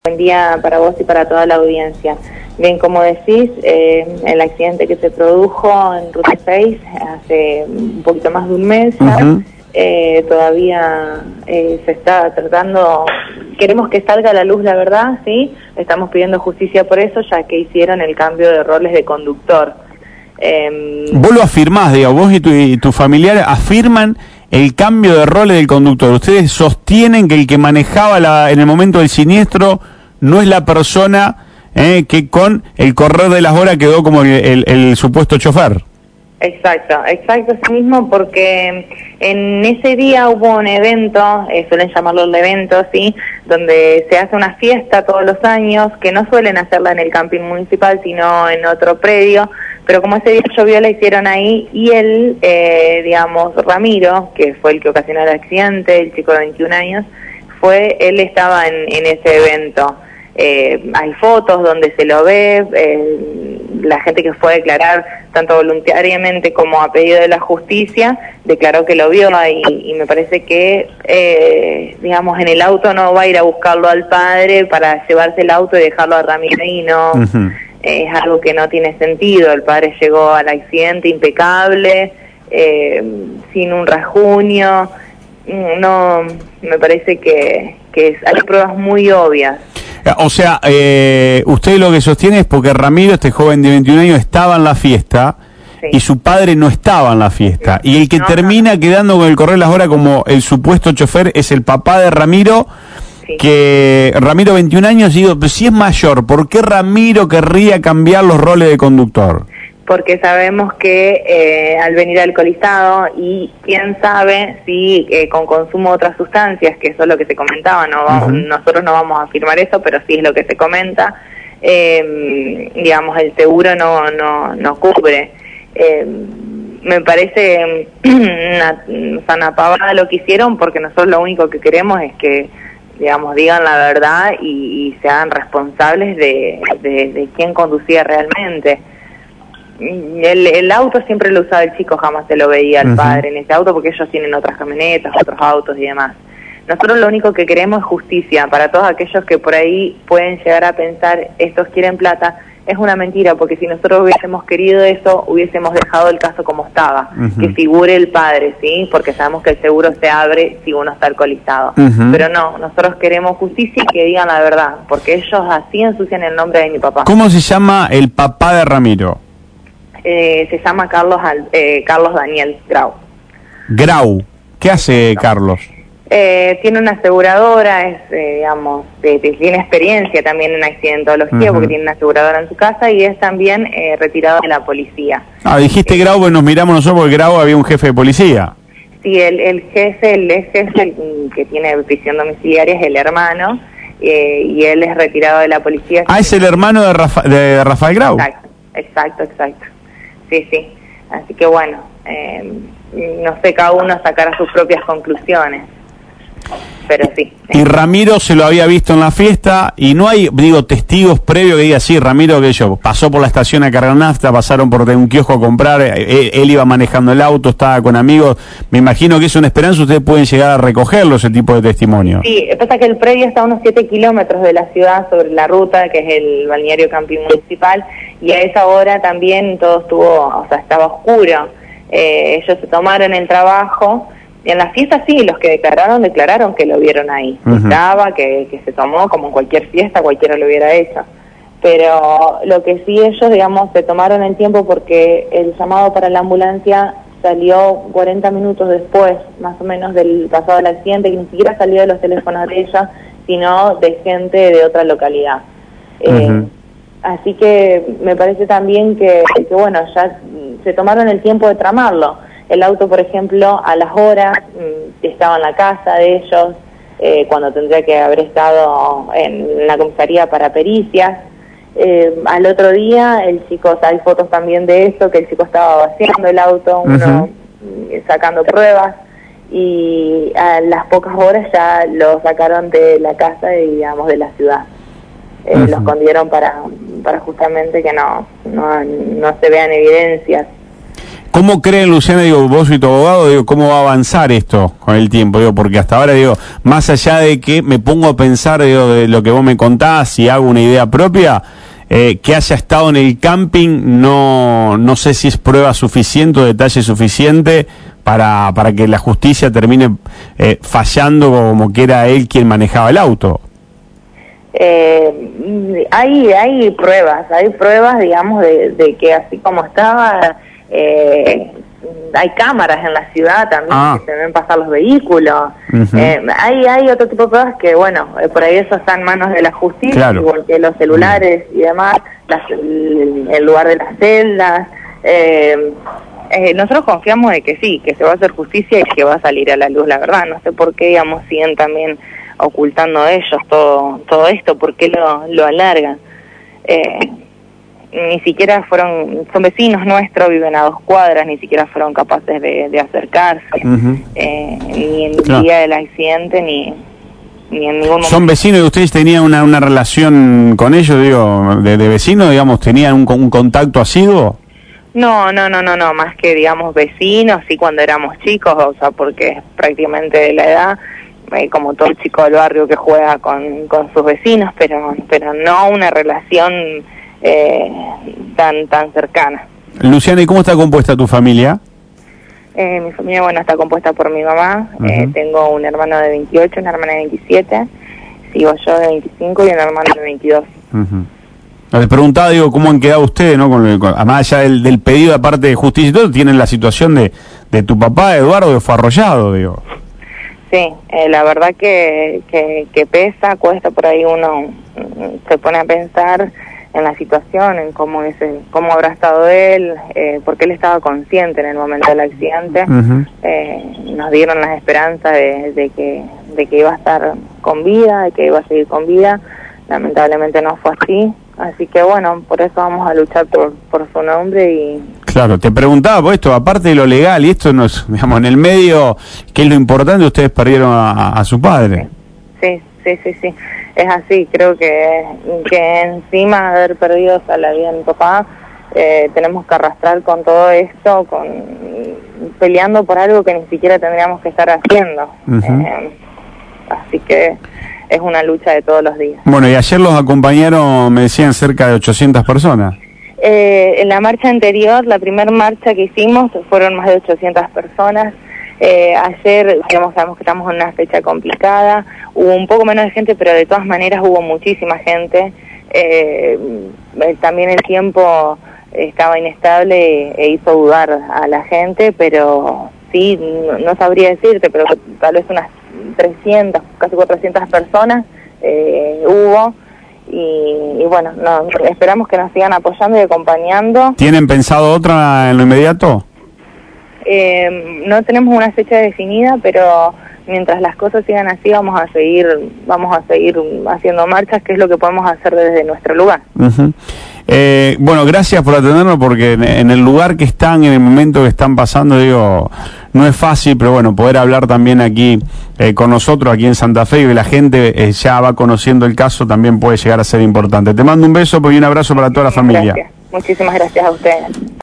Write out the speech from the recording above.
Buen día para vos y para toda la audiencia. Bien, como decís, el accidente que se produjo en Ruta 6 hace un poquito más de un mes ya, todavía se está tratando, queremos que salga a la luz la verdad, ¿sí? Estamos pidiendo justicia por eso, ya que hicieron el cambio de roles de conductor. Vos lo afirmás, digo, vos y tu familiar afirman el cambio de roles del conductor. Ustedes sostienen que el que manejaba en el momento del siniestro no es la persona que con el correr de las horas quedó como el supuesto chofer. Exacto, así mismo, porque en ese día hubo un evento, suelen llamarlo el evento, ¿sí? Donde se hace una fiesta todos los años, que no suelen hacerla en el camping municipal, sino en otro predio, pero como ese día llovió la hicieron ahí, y él, digamos, Ramiro, que fue el que ocasionó el accidente, el chico de 21 años, él estaba en ese evento. Hay fotos donde se lo ve, la gente que fue a declarar, tanto voluntariamente como a pedido de la justicia, declaró que lo vio ahí, y me parece que, digamos, en el auto no va a ir a buscarlo al padre para llevarse el auto y dejarlo a Ramiro ahí, no. Es algo que no tiene sentido. El padre llegó al accidente impecable, sin un rasguño. No, me parece que hay pruebas muy obvias. O sea, usted lo que sostiene es porque Ramiro, este joven de 21 años, estaba en la fiesta, sí, y su padre no estaba en la fiesta. Y el que termina quedando con el correr de las horas como el supuesto chofer es el papá de Ramiro, sí, que Ramiro, 21 años, digo, pero si es mayor, ¿por qué Ramiro querría cambiar los roles de conductor? Porque sabemos que al venir alcoholizado, y quién sabe si con consumo de otras sustancias, que eso es lo que se comentaba, nosotros no vamos a afirmar eso, pero sí es lo que se comenta, digamos, el seguro no cubre. Me parece una pavada lo que hicieron, porque nosotros lo único que queremos es que, digamos, digan la verdad y se hagan responsables de quién conducía realmente. El auto siempre lo usaba el chico, jamás se lo veía al padre en ese auto, porque ellos tienen otras camionetas, otros autos y demás. Nosotros lo único que queremos es justicia para todos aquellos que por ahí pueden llegar a pensar, estos quieren plata. Es una mentira, porque si nosotros hubiésemos querido eso, hubiésemos dejado el caso como estaba, que figure el padre, ¿sí? Porque sabemos que el seguro se abre si uno está alcoholizado. Pero no, nosotros queremos justicia y que digan la verdad, porque ellos así ensucian el nombre de mi papá. ¿Cómo se llama el papá de Ramiro? Se llama Carlos Daniel Grau. Grau, ¿qué hace Carlos? Tiene una aseguradora, digamos, tiene experiencia también en accidentología, porque tiene una aseguradora en su casa, y es también retirado de la policía. Ah, dijiste Grau, pues nos miramos nosotros, porque Grau había un jefe de policía. Sí, el jefe, el que tiene prisión domiciliaria es el hermano, y él es retirado de la policía. Ah, es el hermano de Rafael Grau. Exacto. Sí. Así que bueno, no sé, cada uno sacará sus propias conclusiones. Pero sí. Y Ramiro se lo había visto en la fiesta, y no hay, testigos previos que digan, sí, Ramiro, que yo pasó por la estación a cargar nafta, pasaron por un kiosco a comprar, él iba manejando el auto, estaba con amigos. Me imagino que es una esperanza, ustedes pueden llegar a recogerlo, ese tipo de testimonio. Sí, pasa que el predio está a unos 7 kilómetros de la ciudad, sobre la ruta, que es el balneario camping municipal, y a esa hora también todo estaba oscuro. Ellos se tomaron el trabajo. En la fiesta sí, los que declararon que lo vieron ahí. Estaba, que se tomó, como en cualquier fiesta, cualquiera lo hubiera hecho. Pero lo que sí ellos, digamos, se tomaron el tiempo, porque el llamado para la ambulancia salió 40 minutos después, más o menos, del pasado del accidente, que ni siquiera salió de los teléfonos de ella, sino de gente de otra localidad. Así que me parece también que bueno, ya se tomaron el tiempo de tramarlo. El auto, por ejemplo, a las horas estaba en la casa de ellos, cuando tendría que haber estado en la comisaría para pericias. Al otro día, el chico, hay fotos también de eso, que el chico estaba vaciando el auto, uno sacando pruebas, y a las pocas horas ya lo sacaron de la casa y, digamos, de la ciudad. Lo escondieron para justamente que no se vean evidencias. ¿Cómo creen, Luciana, digo, vos y tu abogado, digo, cómo va a avanzar esto con el tiempo? Digo, porque hasta ahora, digo, más allá de que me pongo a pensar, digo, de lo que vos me contás y hago una idea propia, que haya estado en el camping, no sé si es prueba suficiente o detalle suficiente para que la justicia termine fallando como que era él quien manejaba el auto. Hay pruebas, digamos, de que así como estaba, hay cámaras en la ciudad también que se ven pasar los vehículos. Hay otro tipo de pruebas que, bueno, por ahí eso está en manos de la justicia, claro, igual que los celulares y demás, el lugar de las celdas. Nosotros confiamos de que sí, que se va a hacer justicia y que va a salir a la luz la verdad. No sé por qué, digamos, siguen también ocultando ellos todo esto, por qué lo alargan. Ni siquiera son vecinos nuestros, viven a 2 cuadras, ni siquiera fueron capaces de acercarse, ni en el día del accidente, ni en ningún momento. ¿Son vecinos y ustedes tenían una relación con ellos, digo, de vecinos, digamos, tenían un contacto asiduo? No, más que, digamos, vecinos, sí, cuando éramos chicos, o sea, porque es prácticamente de la edad, como todo chico del barrio que juega con sus vecinos, pero no una relación tan cercana. Luciana, ¿y cómo está compuesta tu familia? Mi familia, bueno, está compuesta por mi mamá, tengo un hermano de 28, una hermana de 27, sigo yo de 25 y un hermano de 22. Les preguntaba, digo, ¿cómo han quedado ustedes, no? Más allá del pedido de parte de justicia y todo, tienen la situación de tu papá, Eduardo, que fue arrollado, digo. Sí, la verdad que pesa, cuesta, por ahí uno se pone a pensar en la situación, en cómo habrá estado él, porque él estaba consciente en el momento del accidente. Nos dieron las esperanzas de que iba a estar con vida, de que iba a seguir con vida. Lamentablemente no fue así que bueno, por eso vamos a luchar por su nombre. Y claro, te preguntaba por esto, aparte de lo legal, y esto no es, digamos, en el medio, ¿qué es lo importante? Ustedes perdieron a su padre. Sí, es así. Creo que encima de haber perdido la vida de mi papá, tenemos que arrastrar con todo esto, peleando por algo que ni siquiera tendríamos que estar haciendo. Así que es una lucha de todos los días. Bueno, y ayer los acompañaron, me decían, cerca de 800 personas. En la marcha anterior, la primera marcha que hicimos, fueron más de 800 personas. Ayer, digamos, sabemos que estamos en una fecha complicada, hubo un poco menos de gente, pero de todas maneras hubo muchísima gente. También el tiempo estaba inestable e hizo dudar a la gente, pero sí, no sabría decirte, pero tal vez unas 300, casi 400 personas hubo. Y bueno, esperamos que nos sigan apoyando y acompañando. ¿Tienen pensado otra en lo inmediato? No tenemos una fecha definida, pero mientras las cosas sigan así vamos a seguir haciendo marchas, que es lo que podemos hacer desde nuestro lugar. Bueno, gracias por atendernos, porque en el lugar que están, en el momento que están pasando, digo, no es fácil, pero bueno, poder hablar también aquí con nosotros, aquí en Santa Fe, y que la gente ya va conociendo el caso, también puede llegar a ser importante. Te mando un beso y un abrazo para toda la familia. Gracias. Muchísimas gracias a ustedes.